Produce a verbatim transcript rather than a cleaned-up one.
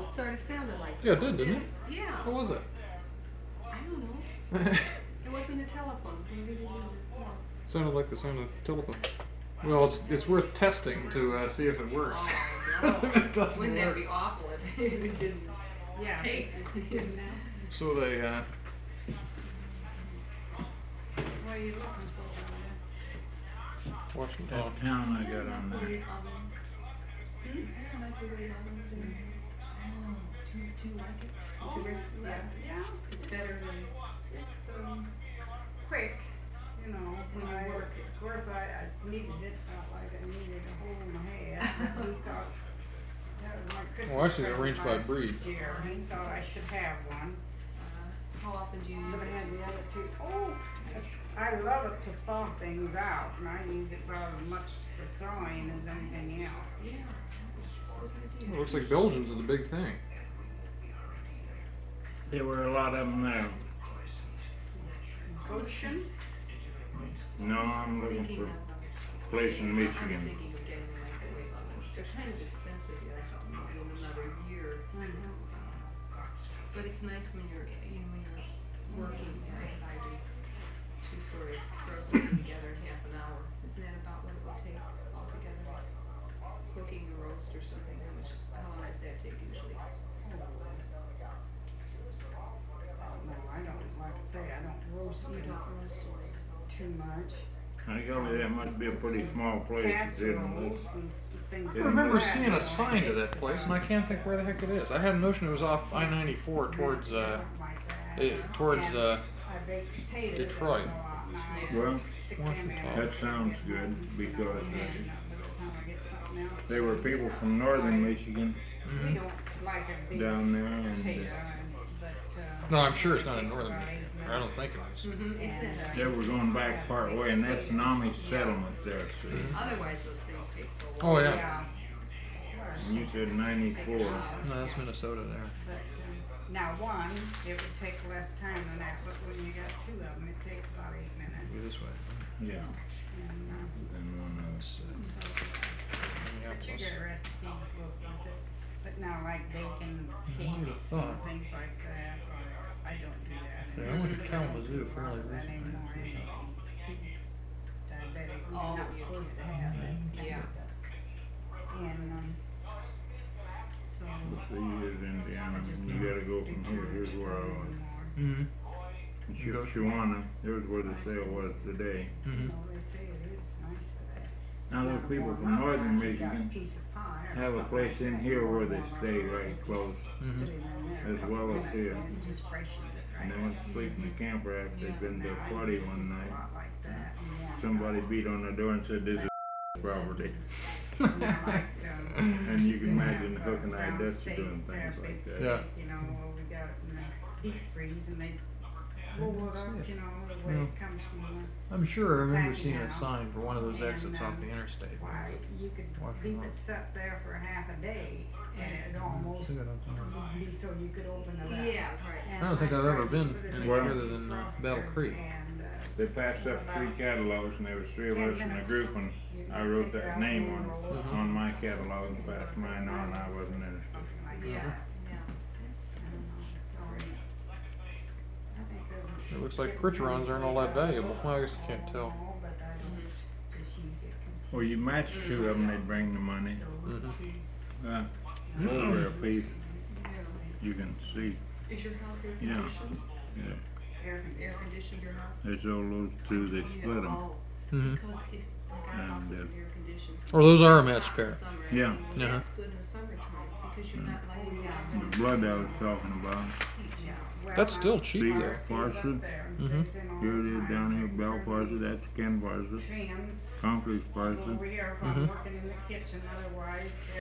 sort of sounded like Yeah, that. it did, didn't it? Yeah. What was it? I don't know. It wasn't a telephone. Maybe they used it for. Sounded like the sound of a telephone. Well, it's it's worth testing to uh, see if it works. Oh, If it doesn't wouldn't that work. be awful if it didn't Yeah. take? So they uh, What are you looking for over there? Washington. That town I got on there. Microwave oven. Hmm? Microwave oven. Oh, do you, do you like it? Oh, Do you re- yeah, yeah. yeah. It's better than It's, um, quick, you know. when I- you work it. Of course, I, I needed it, not like I needed a hole in my head, but he thought, that was my Christmas Well, actually, they're present arranged by last breed. year, he thought I should have one. Uh, how often do you use But I it? had the other two. Oh, I love it to thaw things out, and I use it about as much for thawing as anything else. Yeah. It looks like Belgians are the big thing. There were a lot of them there. Ocean? No, I'm looking Thinking for of, a place in I was Michigan. thinking of getting a microwave oven. They're kind of expensive, yeah, something in another year. Mhm. But it's nice when you're, you know, when you're working, as I do, to sort of throw something together in half an hour. Isn't that about what it will take altogether? Cooking a roast or something, how much, how long does that take usually? No, I don't, like I say, I don't roast You it don't roast it. too much. I go there, that must be a pretty small place. It didn't Casseroles look- and things I like remember that, seeing you a know, sign to it that takes place, and about- I can't think where the heck it is. I had a notion it was off I ninety-four towards uh, Something like that. eh, towards And uh, I bake potatoes Detroit. a lot, and I Well, stick them in Washington. that sounds good, you know, because, and uh, then, uh, by the time I get something else, There were people from northern Michigan we mhm. don't like a big down there, and potato, uh, and- but, uh. No, I'm sure it's not in takes northern about Michigan. eight Or I don't minutes. think it is. Mm-hmm, And, isn't uh, they were going back part way, and that's an Amish settlement there, see. Mhm. Otherwise, those things take so Oh, long. yeah. Yeah. And you said ninety-four. No, that's Minnesota there. But, um, now one, it would take less time than that, but when you got two of them, it takes about eight Go minutes. this way. Yeah, And, uh, and one of Let's, uh, so, but you Minneapolis. get a recipe book with it. But now like bacon who'd cakes have thought? and things like that, or I don't do that. Yeah, I went to anymore. Kalamazoo I fairly don't do that recently. anymore anyway. He's diabetic, we're Oh, not yeah. supposed to have that kind Yeah. of stuff. And, um, so. Let's see, here's Indiana, and you gotta go from here, here's where I was. Mhm. In You go- Shawana, here's where the sale was today. Mhm. Well, they say it is nice for that. Now, those people from northern Michigan have a place in here where they stay right close, Mhm. as well as here. And just freshens it right and they went to sleep in the camper after they'd been to a party one night. Somebody beat on the door and said, "This is property." And you can imagine the hook and eye Dutch doing things like that. Yeah. You know, well, we got it in the deep freeze and they roll it up, you know, the way Yeah. it comes from the. I'm sure I remember packing seeing a house. sign for one of those exits And, off um, the interstate. Why, you could Washington leave Road. it set there for half a day and it'd almost See that up there. be so you could open it up. Yeah, right. And I don't think I I've ever tried to been put it any in further than, uh, froster Battle Creek. and, uh, They passed up three catalogs, and there was three of ten us in a minutes. group, and You I just wrote take it that out name and on, roll it. Mhm. on my catalog and passed mine on, and I wasn't interested. Something like Yeah, that. yeah. I don't know. Sorry. I think those It looks like get Percherons aren't all that valuable. Well, I guess you can't tell. Oh, but I don't just use it. Well, you match two of them, they'd bring the money. Mhm. Uh, over a piece, Yeah. you can see, Is your house air Yeah. conditioned? yeah. Air Air conditioned your house? They sold those two, they Yeah, split them. oh, Mhm. Because if, like our house And, is uh, air conditioned. so Or those it's are a hot matched in pair. summer, and Yeah. well, Uh-huh. That's good in the summertime, because you're not lighting down. The blood I was talking about, Yeah. Well, That's now, still cheap, See, though. Marcy's up Farson? there and Mhm. stays in all here the it is time. down here, Bell Parser, that's Ken Parser, Trans, Conkley's Parser. over here, if Mhm. I'm working in the kitchen, otherwise,